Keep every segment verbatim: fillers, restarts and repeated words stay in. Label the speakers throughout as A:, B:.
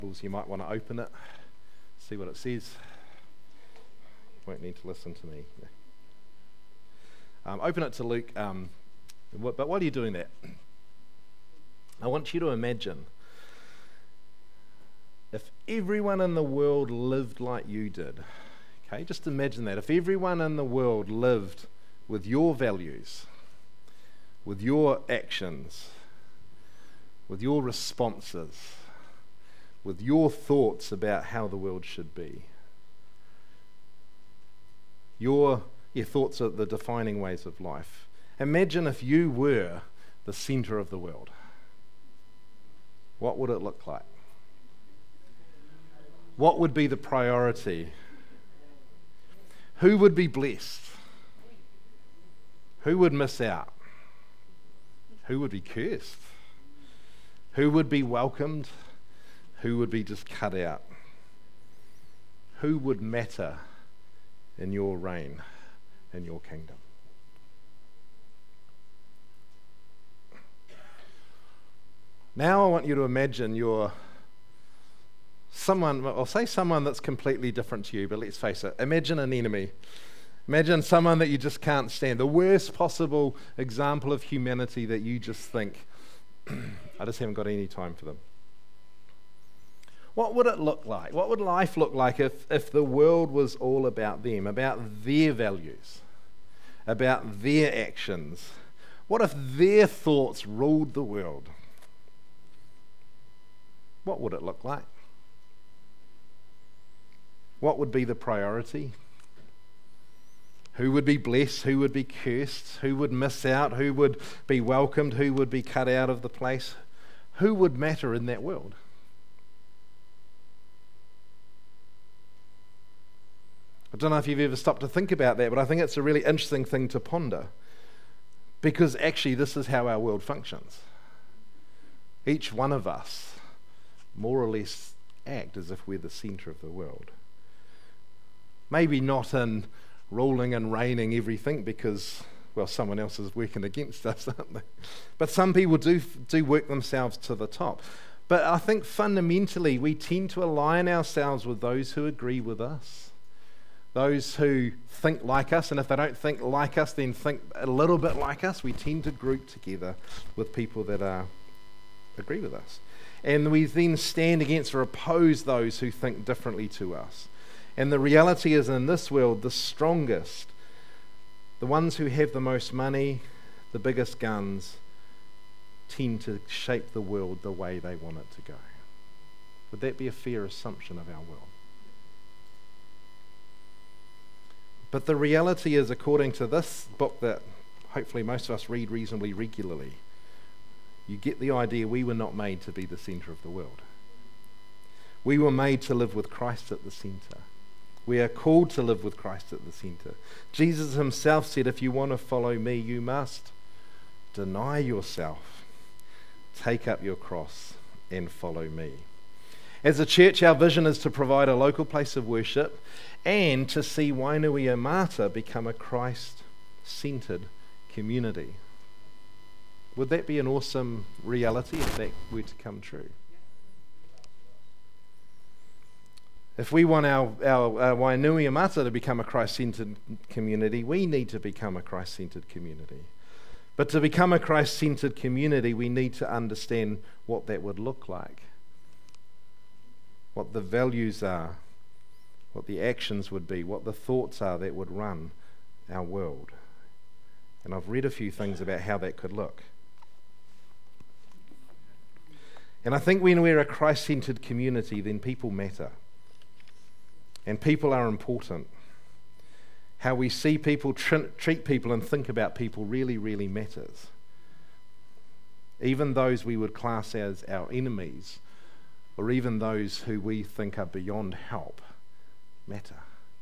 A: You might want to open it, see what it says. You won't need to listen to me. Um, open it to Luke, um, but while you're doing that, I want you to imagine if everyone in the world lived like you did. Okay, just imagine that. If everyone in the world lived with your values, with your actions, with your responses, with your thoughts about how the world should be. Your, your thoughts are the defining ways of life. Imagine if you were the center of the world. What would it look like? What would be the priority? Who would be blessed? Who would miss out? Who would be cursed? Who would be welcomed? Who would be just cut out? Who would matter in your reign, in your kingdom? Now I want you to imagine you're someone, I'll say someone that's completely different to you, but let's face it, imagine an enemy. Imagine someone that you just can't stand, the worst possible example of humanity that you just think, I just haven't got any time for them. What would it look like? What would life look like if, if the world was all about them, about their values, about their actions? What if their thoughts ruled the world? What would it look like? What would be the priority? Who would be blessed? Who would be cursed? Who would miss out? Who would be welcomed? Who would be cut out of the place? Who would matter in that world? I don't know if you've ever stopped to think about that, but I think it's a really interesting thing to ponder, because actually this is how our world functions. Each one of us more or less act as if we're the center of the world. Maybe not in ruling and reigning everything, because, well, someone else is working against us, aren't they? But some people do, do work themselves to the top. But I think fundamentally we tend to align ourselves with those who agree with us. Those who think like us, and if they don't think like us, then think a little bit like us. We tend to group together with people that are, agree with us. And we then stand against or oppose those who think differently to us. And the reality is, in this world, the strongest, the ones who have the most money, the biggest guns, tend to shape the world the way they want it to go. Would that be a fair assumption of our world? But the reality is, according to this book that hopefully most of us read reasonably regularly, you get the idea we were not made to be the center of the world. We were made to live with Christ at the center. We are called to live with Christ at the center. Jesus himself said, if you want to follow me, you must deny yourself, take up your cross, and follow me. As a church, our vision is to provide a local place of worship and to see Wainuiomata become a Christ-centered community. Would that be an awesome reality if that were to come true? If we want our, our, our Wainuiomata to become a Christ-centered community, we need to become a Christ-centered community. But to become a Christ-centered community, we need to understand what that would look like, what the values are, what the actions would be, what the thoughts are that would run our world. And I've read a few things about how that could look. And I think when we're a Christ-centered community, then people matter. And people are important. How we see people, tr- treat people and think about people really, really matters. Even those we would class as our enemies, or even those who we think are beyond help, matter.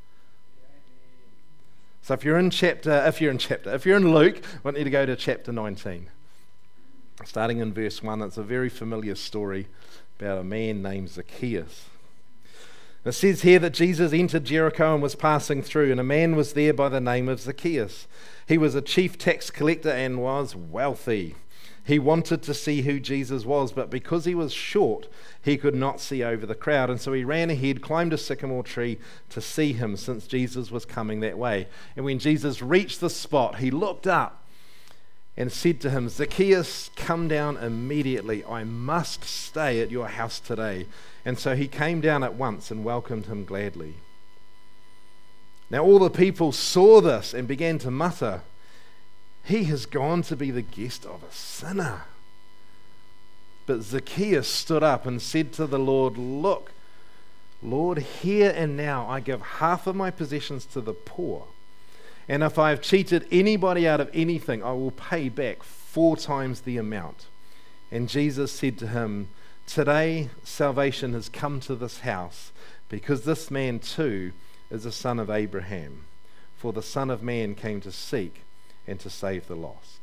A: So if you're in chapter, if you're in chapter, if you're in Luke, I want you to go to chapter nineteen. Starting in verse one, it's a very familiar story about a man named Zacchaeus. It says here that Jesus entered Jericho and was passing through, and a man was there by the name of Zacchaeus. He was a chief tax collector and was wealthy. He wanted to see who Jesus was, but because he was short, he could not see over the crowd. And so he ran ahead, climbed a sycamore tree to see him, since Jesus was coming that way. And when Jesus reached the spot, he looked up and said to him, "Zacchaeus, come down immediately. I must stay at your house today." And so he came down at once and welcomed him gladly. Now all the people saw this and began to mutter, "He has gone to be the guest of a sinner." But Zacchaeus stood up and said to the Lord, "Look, Lord, here and now I give half of my possessions to the poor. And if I have cheated anybody out of anything, I will pay back four times the amount." And Jesus said to him, "Today salvation has come to this house, because this man too is a son of Abraham. For the Son of Man came to seek and to save the lost."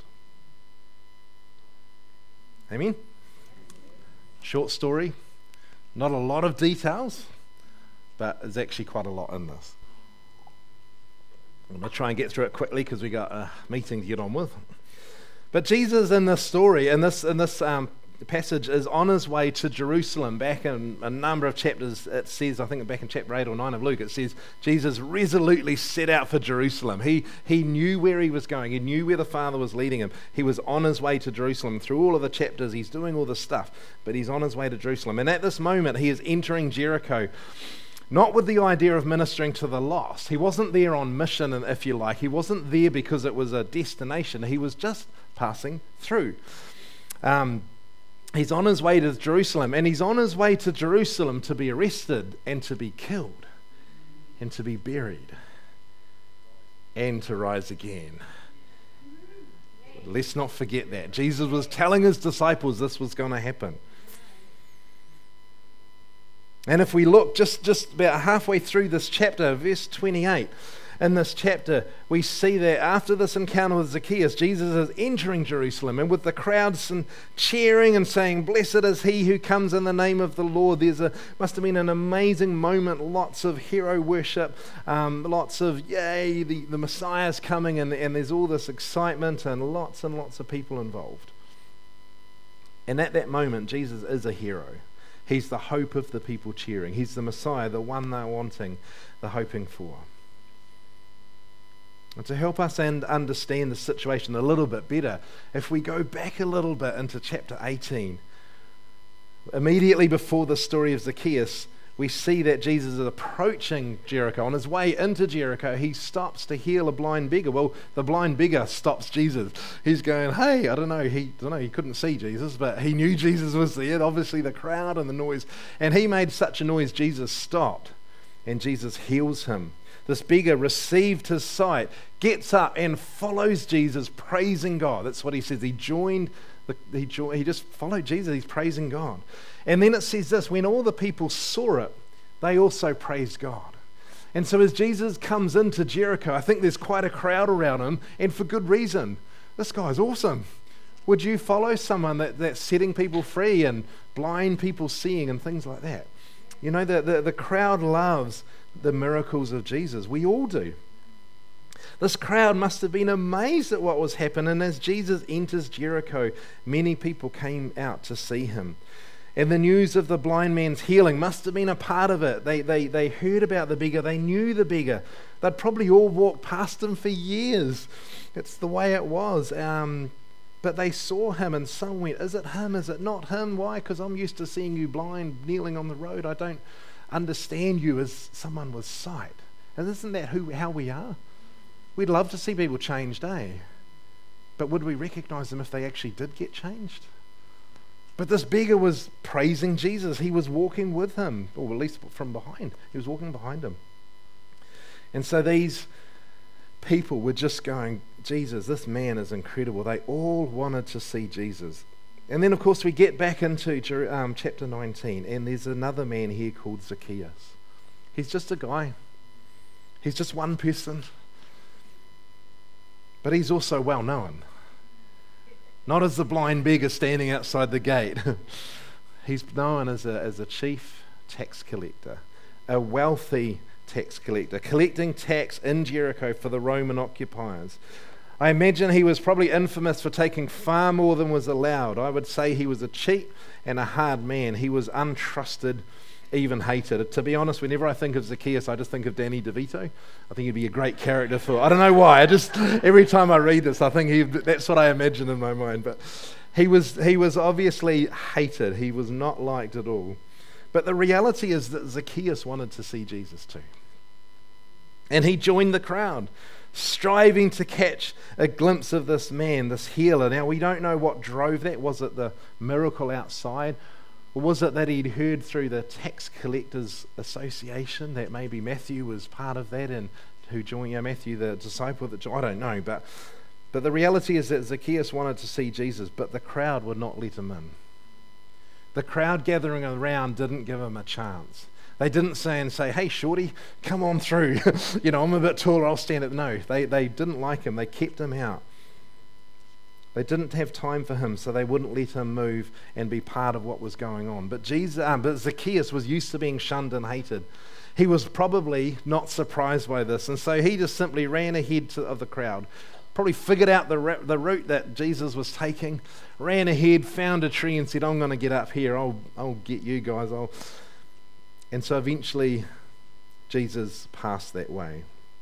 A: Amen? Short story, not a lot of details, but there's actually quite a lot in this. I'm going to try and get through it quickly because we got a meeting to get on with. But Jesus in this story, in this in this um, passage, is on his way to Jerusalem. Back in a number of chapters, it says, I think back in chapter eight or nine of Luke, it says Jesus resolutely set out for Jerusalem. He he knew where he was going. He knew where the Father was leading him. He was on his way to Jerusalem. Through all of the chapters, he's doing all this stuff, but he's on his way to Jerusalem. And at this moment, he is entering Jericho, not with the idea of ministering to the lost. He wasn't there on mission, if you like. He wasn't there because it was a destination. He was just passing through. Um, he's on his way to Jerusalem, and he's on his way to Jerusalem to be arrested and to be killed and to be buried and to rise again. Let's not forget that. Jesus was telling his disciples this was going to happen. And if we look just, just about halfway through this chapter, verse twenty-eight, in this chapter, we see that after this encounter with Zacchaeus, Jesus is entering Jerusalem, and with the crowds and cheering and saying, "Blessed is he who comes in the name of the Lord." There's a must have been an amazing moment, lots of hero worship, um, lots of, yay, the, the Messiah's coming, and, and there's all this excitement and lots and lots of people involved. And at that moment, Jesus is a hero. He's the hope of the people cheering. He's the Messiah, the one they're wanting, the hoping for. And to help us and understand the situation a little bit better, if we go back a little bit into chapter eighteen, immediately before the story of Zacchaeus, we see that Jesus is approaching Jericho. On his way into Jericho, he stops to heal a blind beggar. Well, the blind beggar stops Jesus. He's going, hey, I don't know, he I don't know, he couldn't see Jesus, but he knew Jesus was there. Obviously the crowd and the noise. And he made such a noise, Jesus stopped, and Jesus heals him. This beggar received his sight, gets up and follows Jesus, praising God. That's what he says. He joined, the, he, jo- he just followed Jesus. He's praising God. And then it says this, when all the people saw it, they also praised God. And so as Jesus comes into Jericho, I think there's quite a crowd around him, and for good reason. This guy's awesome. Would you follow someone that, that's setting people free and blind people seeing and things like that? You know, the, the, the crowd loves the miracles of Jesus. We all do. This crowd must have been amazed at what was happening. And as Jesus enters Jericho, many people came out to see him. And the news of the blind man's healing must have been a part of it. They, they, they heard about the beggar. They knew the beggar. They'd probably all walked past him for years. It's the way it was. Um, but they saw him, and some went, is it him? Is it not him? Why? Because I'm used to seeing you blind, kneeling on the road. I don't understand you as someone with sight. And isn't that who how we are? We'd love to see people changed, eh? But would we recognize them if they actually did get changed? But this beggar was praising Jesus. He was walking with him, or at least from behind. He was walking behind him. And so these people were just going, Jesus, this man is incredible. They all wanted to see Jesus. And then, of course, we get back into um, chapter nineteen, and there's another man here called Zacchaeus. He's just a guy. He's just one person. But he's also well known. Not as the blind beggar standing outside the gate. He's known as a, as a chief tax collector, a wealthy tax collector, collecting tax in Jericho for the Roman occupiers. I imagine he was probably infamous for taking far more than was allowed. I would say he was a cheat and a hard man. He was untrusted, even hated. To be honest, whenever I think of Zacchaeus, I just think of Danny DeVito. I think he'd be a great character for, I don't know why, I just, every time I read this, I think he, that's what I imagine in my mind. But he was, he was obviously hated. He was not liked at all. But the reality is that Zacchaeus wanted to see Jesus too. And he joined the crowd, striving to catch a glimpse of this man, this healer. Now, we don't know what drove that. Was it the miracle outside? Or was it that he'd heard through the tax collectors association that maybe Matthew was part of that, and who joined, you know, Matthew, the disciple that joined? I don't know. But, but the reality is that Zacchaeus wanted to see Jesus, but the crowd would not let him in. The crowd gathering around didn't give him a chance. They didn't say and say, hey, shorty, come on through. you know, I'm a bit taller, I'll stand it. No, they, they didn't like him. They kept him out. They didn't have time for him, so they wouldn't let him move and be part of what was going on. But, Jesus, um, but Zacchaeus was used to being shunned and hated. He was probably not surprised by this, and so he just simply ran ahead to, of the crowd, probably figured out the, the route that Jesus was taking, ran ahead, found a tree and said, I'm going to get up here. I'll, I'll get you guys. I'll... And so eventually Jesus passed that way.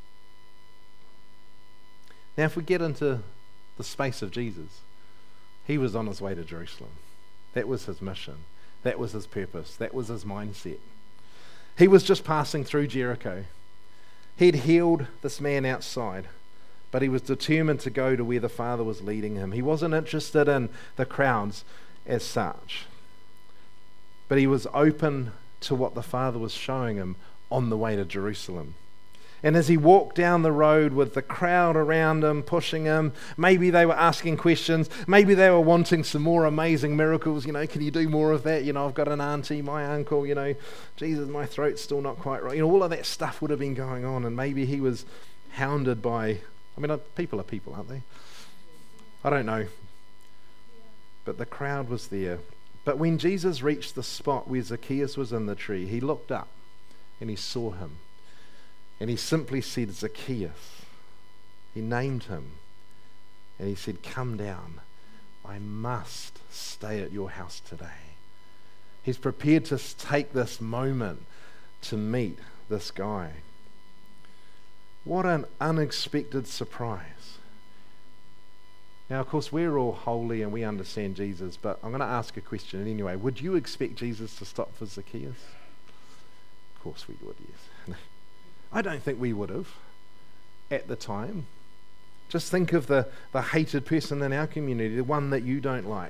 A: Now if we get into the space of Jesus, he was on his way to Jerusalem. That was his mission. That was his purpose. That was his mindset. He was just passing through Jericho. He'd healed this man outside, but he was determined to go to where the Father was leading him. He wasn't interested in the crowds as such, but he was open to what the Father was showing him on the way to Jerusalem. And as he walked down the road with the crowd around him, pushing him, maybe they were asking questions, maybe they were wanting some more amazing miracles, you know, can you do more of that? You know, I've got an auntie, my uncle, you know, Jesus, my throat's still not quite right. You know, all of that stuff would have been going on, and maybe he was hounded by, I mean, people are people, aren't they? I don't know. But the crowd was there. But when Jesus reached the spot where Zacchaeus was in the tree, he looked up and he saw him. And he simply said, Zacchaeus. He named him. And he said, come down. I must stay at your house today. He's prepared to take this moment to meet this guy. What an unexpected surprise. Now, of course, we're all holy and we understand Jesus, but I'm going to ask a question anyway. Would you expect Jesus to stop for Zacchaeus? Of course we would, yes. I don't think we would have at the time. Just think of the, the hated person in our community, the one that you don't like,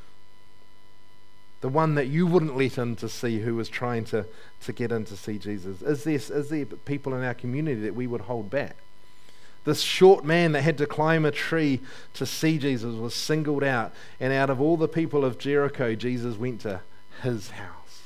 A: the one that you wouldn't let in to see, who was trying to, to get in to see Jesus. Is there, is there people in our community that we would hold back? This short man that had to climb a tree to see Jesus was singled out, and out of all the people of Jericho, Jesus went to his house.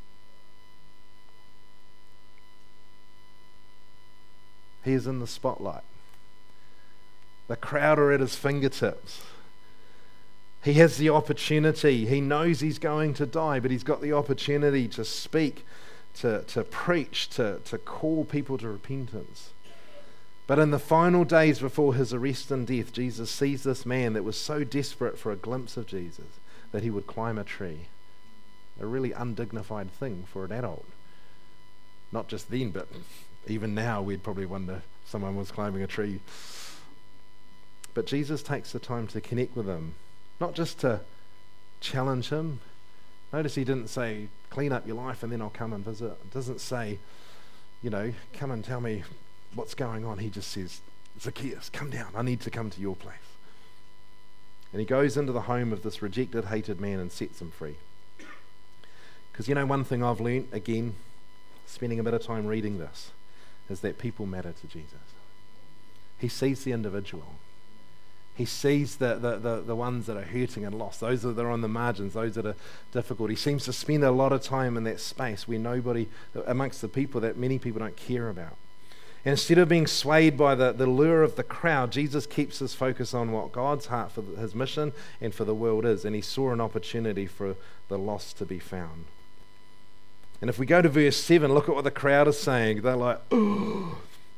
A: He is in the spotlight. The crowd are at his fingertips. He has the opportunity. He knows he's going to die, but he's got the opportunity to speak, to, to preach, to, to call people to repentance. But in the final days before his arrest and death, Jesus sees this man that was so desperate for a glimpse of Jesus that he would climb a tree. A really undignified thing for an adult. Not just then, but even now we'd probably wonder if someone was climbing a tree. But Jesus takes the time to connect with him, not just to challenge him. Notice he didn't say, clean up your life and then I'll come and visit. It doesn't say, you know, come and tell me what's going on. He just says, Zacchaeus, come down. I need to come to your place. And he goes into the home of this rejected, hated man and sets him free. Because you know, one thing I've learnt, again, spending a bit of time reading this, is that people matter to Jesus. He sees the individual. He sees the, the, the, the ones that are hurting and lost, those that are on the margins, those that are difficult. He seems to spend a lot of time in that space where nobody, amongst the people that many people don't care about. And instead of being swayed by the, the lure of the crowd, Jesus keeps his focus on what God's heart for his mission and for the world is. And he saw an opportunity for the lost to be found. And if we go to verse seven, look at what the crowd is saying. They're like, oh,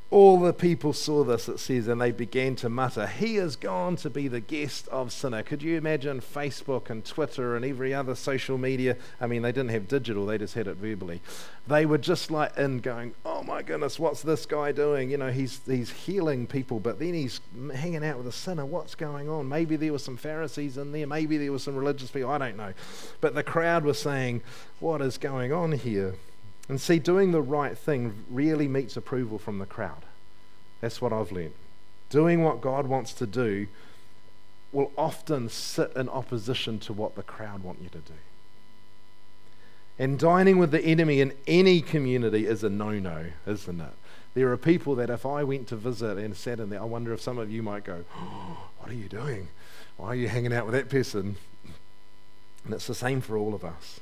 A: All the people saw this, it says, and they began to mutter, "He is gone to be the guest of sinner." Could you imagine Facebook and Twitter and every other social media? I mean, they didn't have digital, they just had it verbally. They were just like in going, "Oh my goodness, what's this guy doing? You know, he's he's healing people, but then he's hanging out with a sinner. What's going on?" Maybe there were some Pharisees in there, maybe there were some religious people, I don't know. But the crowd was saying, "What is going on here?" And see, doing the right thing really meets approval from the crowd. That's what I've learned. Doing what God wants to do will often sit in opposition to what the crowd want you to do. And dining with the enemy in any community is a no-no, isn't it? There are people that if I went to visit and sat in there, I wonder if some of you might go, "Oh, what are you doing? Why are you hanging out with that person?" And it's the same for all of us.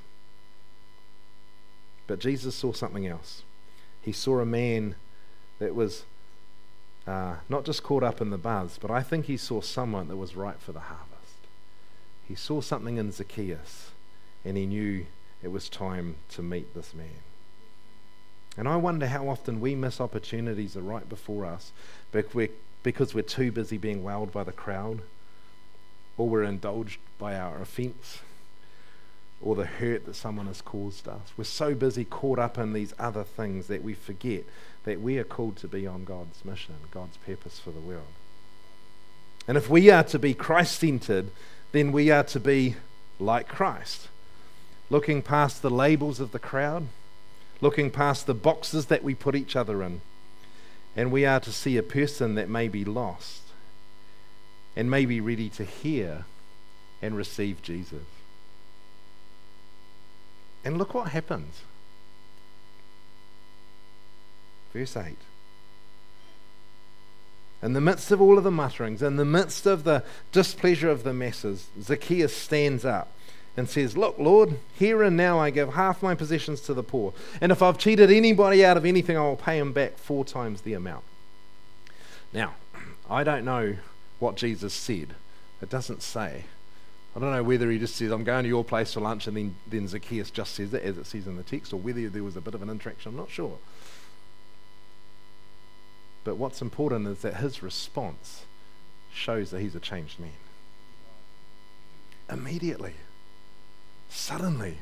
A: But Jesus saw something else. He saw a man that was uh, not just caught up in the buzz, but I think he saw someone that was ripe for the harvest. He saw something in Zacchaeus, and he knew it was time to meet this man. And I wonder how often we miss opportunities that are right before us because we're too busy being wowed by the crowd, or we're indulged by our offense, or the hurt that someone has caused us. We're so busy caught up in these other things that we forget that we are called to be on God's mission, God's purpose for the world. And if we are to be Christ-centered, then we are to be like Christ, looking past the labels of the crowd, looking past the boxes that we put each other in, and we are to see a person that may be lost and may be ready to hear and receive Jesus. And look what happens. Verse eight. In the midst of all of the mutterings, in the midst of the displeasure of the masses, Zacchaeus stands up and says, "Look, Lord, here and now I give half my possessions to the poor. And if I've cheated anybody out of anything, I will pay him back four times the amount." Now, I don't know what Jesus said. It doesn't say. I don't know whether he just says, "I'm going to your place for lunch," and then, then Zacchaeus just says it as it says in the text, or whether there was a bit of an interaction. I'm not sure. But what's important is that his response shows that he's a changed man. Immediately. Suddenly.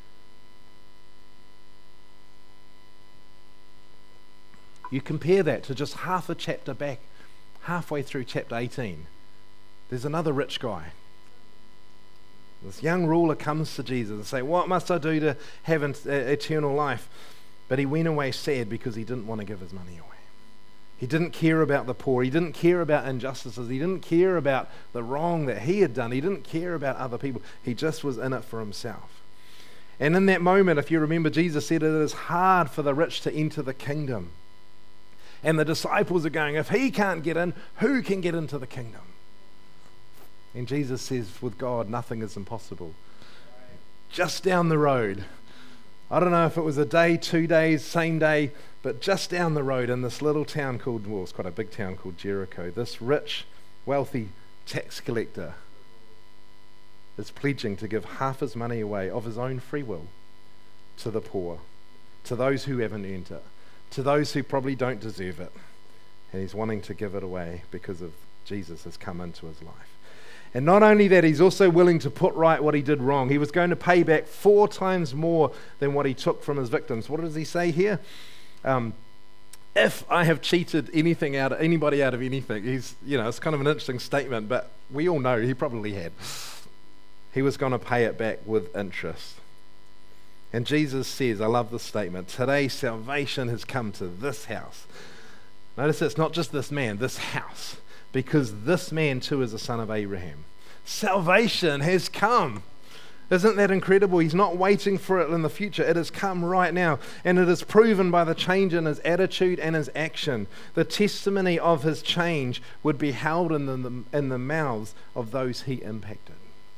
A: You compare that to just half a chapter back, halfway through chapter eighteen. There's another rich guy. This young ruler comes to Jesus and says, "What must I do to have an, uh, eternal life?" But he went away sad because he didn't want to give his money away. He didn't care about the poor. He didn't care about injustices. He didn't care about the wrong that he had done. He didn't care about other people. He just was in it for himself. And in that moment, if you remember, Jesus said it is hard for the rich to enter the kingdom. And the disciples are going, if he can't get in, who can get into the kingdom? And Jesus says, with God, nothing is impossible. Just down the road, I don't know if it was a day, two days, same day, but just down the road in this little town called, well, it's quite a big town called Jericho, this rich, wealthy tax collector is pledging to give half his money away of his own free will to the poor, to those who haven't earned it, to those who probably don't deserve it. And he's wanting to give it away because of Jesus has come into his life. And not only that, he's also willing to put right what he did wrong. He was going to pay back four times more than what he took from his victims. What does he say here? Um, if I have cheated anything out of anybody out of anything, he's, you know, it's kind of an interesting statement, but we all know he probably had. He was going to pay it back with interest. And Jesus says, I love this statement, today salvation has come to this house. Notice it's not just this man, this house. Because this man too is a son of Abraham. Salvation has come. Isn't that incredible? He's not waiting for it in the future. It has come right now. And it is proven by the change in his attitude and his action. The testimony of his change would be held in the, in the mouths of those he impacted.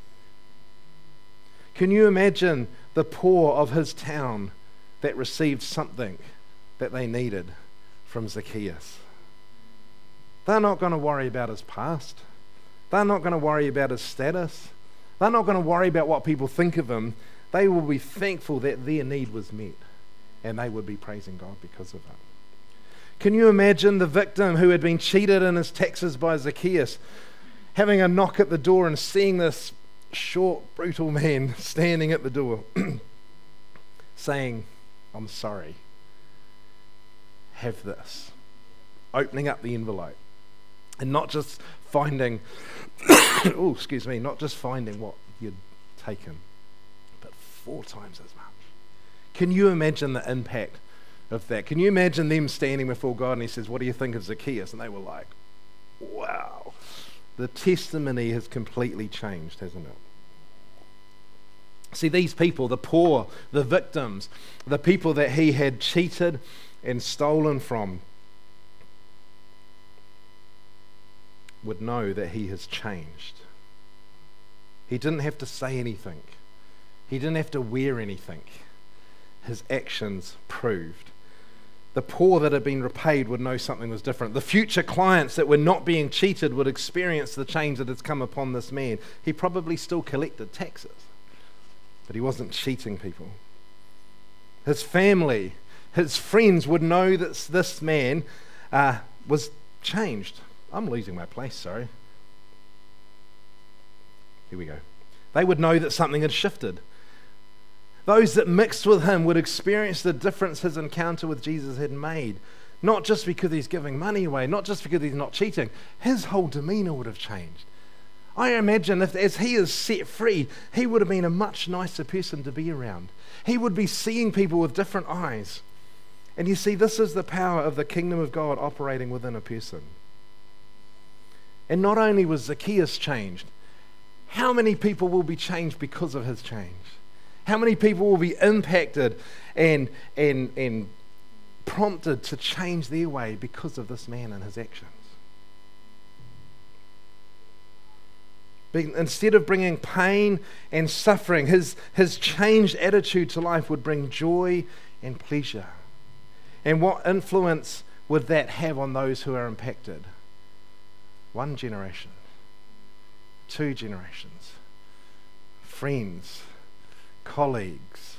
A: Can you imagine the poor of his town that received something that they needed from Zacchaeus? They're not going to worry about his past. They're not going to worry about his status. They're not going to worry about what people think of him. They will be thankful that their need was met, and they would be praising God because of it. Can you imagine the victim who had been cheated in his taxes by Zacchaeus having a knock at the door and seeing this short, brutal man standing at the door saying, "I'm sorry, have this," opening up the envelope and not just finding oh excuse me not just finding what you'd taken, but four times as much. Can you imagine the impact of that? Can you imagine them standing before God and he says, "What do you think of Zacchaeus?" And they were like, wow. The testimony has completely changed, hasn't it? See, these people, the poor, the victims, the people that he had cheated and stolen from, would know that he has changed. He didn't have to say anything. He didn't have to wear anything. His actions proved. The poor that had been repaid would know something was different. The future clients that were not being cheated would experience the change that has come upon this man. He probably still collected taxes, but he wasn't cheating people. His family, his friends would know that this man uh, was changed. I'm losing my place, sorry. Here we go. They would know that something had shifted. Those that mixed with him would experience the difference his encounter with Jesus had made. Not just because he's giving money away, not just because he's not cheating. His whole demeanor would have changed. I imagine if, as he is set free, he would have been a much nicer person to be around. He would be seeing people with different eyes. And you see, this is the power of the kingdom of God operating within a person. And not only was Zacchaeus changed, how many people will be changed because of his change? How many people will be impacted and, and, and prompted to change their way because of this man and his actions? Instead of bringing pain and suffering, his, his changed attitude to life would bring joy and pleasure. And what influence would that have on those who are impacted? One generation, two generations, friends, colleagues.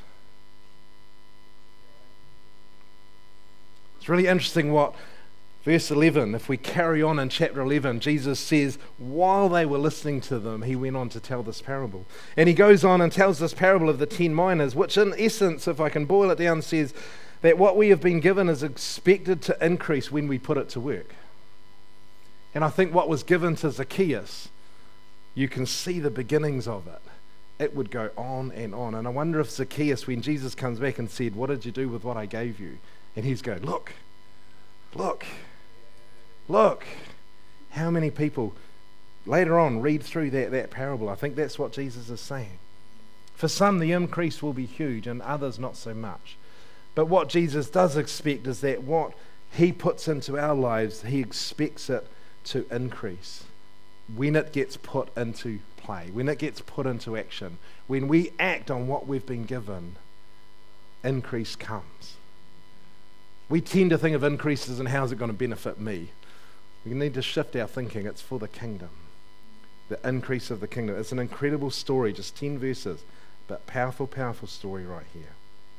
A: It's really interesting what verse eleven, if we carry on in chapter eleven, Jesus says, while they were listening to them, he went on to tell this parable. And he goes on and tells this parable of the ten minas, which in essence, if I can boil it down, says that what we have been given is expected to increase when we put it to work. And I think what was given to Zacchaeus, you can see the beginnings of it. It would go on and on. And I wonder if Zacchaeus, when Jesus comes back and said, "What did you do with what I gave you?" And he's going, look, look, look. How many people later on read through that, that parable? I think that's what Jesus is saying. For some, the increase will be huge and others not so much. But what Jesus does expect is that what he puts into our lives, he expects it to increase when it gets put into play, when it gets put into action, when we act on what we've been given, increase comes. We tend to think of increases and how's it going to benefit me. We need to shift our thinking. It's for the kingdom, the increase of the kingdom. It's an incredible story, just ten verses, but powerful, powerful story right here.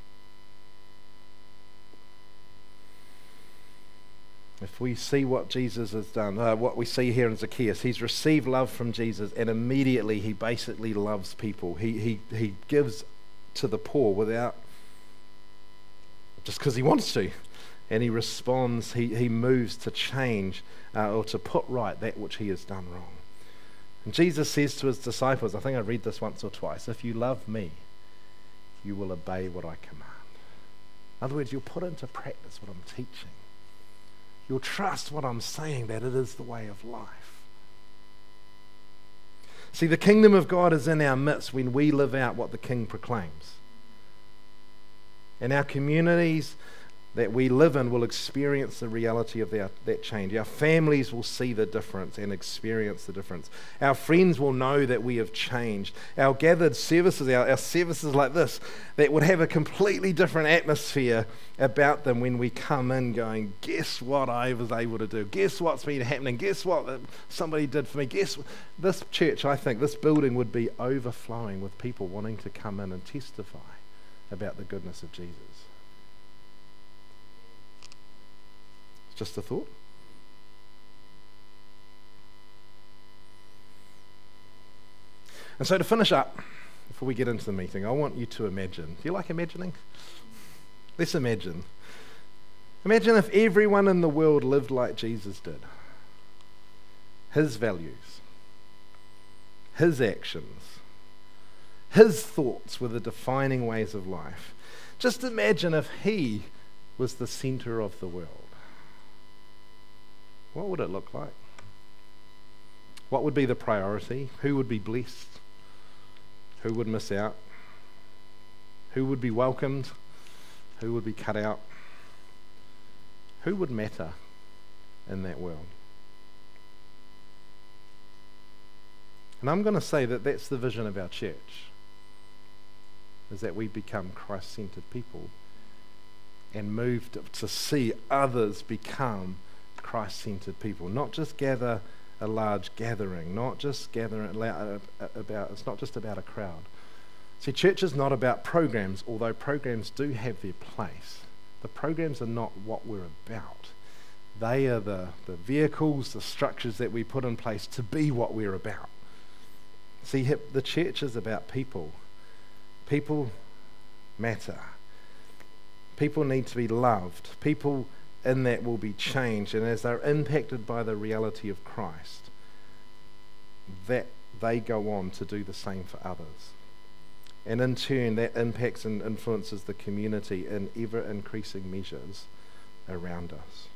A: If we see what Jesus has done, uh, what we see here in Zacchaeus, he's received love from Jesus, and immediately he basically loves people. He he he gives to the poor without, just because he wants to, and he responds. He he moves to change uh, or to put right that which he has done wrong. And Jesus says to his disciples, I think I read this once or twice: "If you love me, you will obey what I command." In other words, you'll put into practice what I'm teaching. You'll trust what I'm saying, that it is the way of life. See, the kingdom of God is in our midst when we live out what the King proclaims. And our communities that we live in will experience the reality of that, that change. Our families will see the difference and experience the difference. Our friends will know that we have changed. Our gathered services, our, our services like this, that would have a completely different atmosphere about them when we come in going, guess what I was able to do? Guess what's been happening? Guess what somebody did for me? Guess what? This church, I think, this building would be overflowing with people wanting to come in and testify about the goodness of Jesus. Just a thought. And so to finish up, before we get into the meeting, I want you to imagine. Do you like imagining? Let's imagine. Imagine if everyone in the world lived like Jesus did. His values, his actions, his thoughts were the defining ways of life. Just imagine if he was the center of the world. What would it look like? What would be the priority? Who would be blessed? Who would miss out? Who would be welcomed? Who would be cut out? Who would matter in that world? And I'm going to say that that's the vision of our church, is that we become Christ-centered people and move to, to see others become Christ-centered people, not just gather a large gathering, not just gather about, it's not just about a crowd. See, church is not about programs, although programs do have their place. The programs are not what we're about. They are the, the vehicles, the structures that we put in place to be what we're about. See, the church is about people. People matter. People need to be loved. People in that will be changed, and as they're impacted by the reality of Christ, that they go on to do the same for others. And in turn, that impacts and influences the community in ever-increasing measures around us.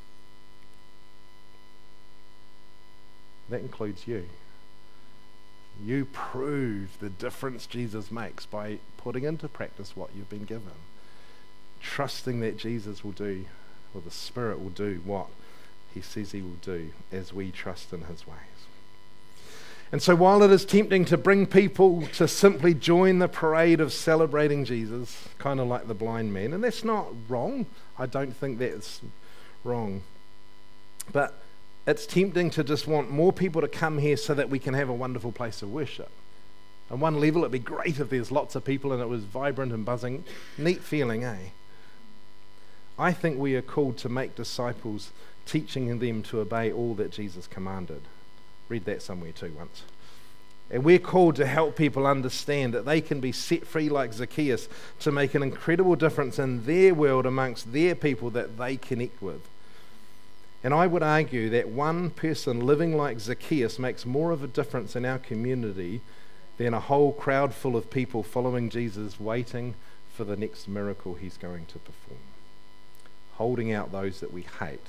A: That includes you. You prove the difference Jesus makes by putting into practice what you've been given, trusting that Jesus will do, or the Spirit will do what he says he will do as we trust in his ways. And so while it is tempting to bring people to simply join the parade of celebrating Jesus, kind of like the blind man, and that's not wrong, I don't think that's wrong, but it's tempting to just want more people to come here so that we can have a wonderful place of worship. On one level, it'd be great if there's lots of people and it was vibrant and buzzing. Neat feeling, eh? I think we are called to make disciples, teaching them to obey all that Jesus commanded. Read that somewhere too once. And we're called to help people understand that they can be set free like Zacchaeus to make an incredible difference in their world amongst their people that they connect with. And I would argue that one person living like Zacchaeus makes more of a difference in our community than a whole crowd full of people following Jesus, waiting for the next miracle he's going to perform, holding out those that we hate.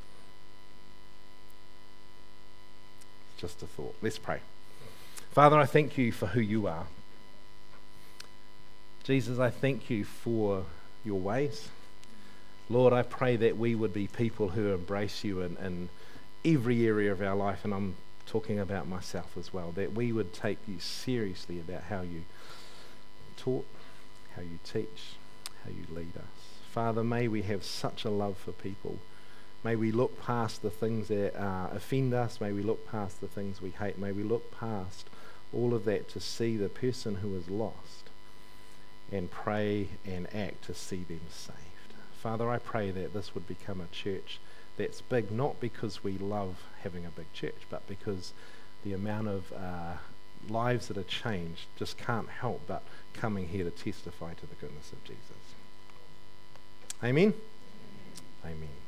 A: Just a thought. Let's pray. Father, I thank you for who you are. Jesus, I thank you for your ways. Lord, I pray that we would be people who embrace you in, in every area of our life, and I'm talking about myself as well, that we would take you seriously about how you taught, how you teach, how you lead us. Father, may we have such a love for people. May we look past the things that uh, offend us. May we look past the things we hate. May we look past all of that to see the person who is lost and pray and act to see them saved. Father, I pray that this would become a church that's big, not because we love having a big church, but because the amount of uh, lives that are changed just can't help but coming here to testify to the goodness of Jesus. Amen? Amen.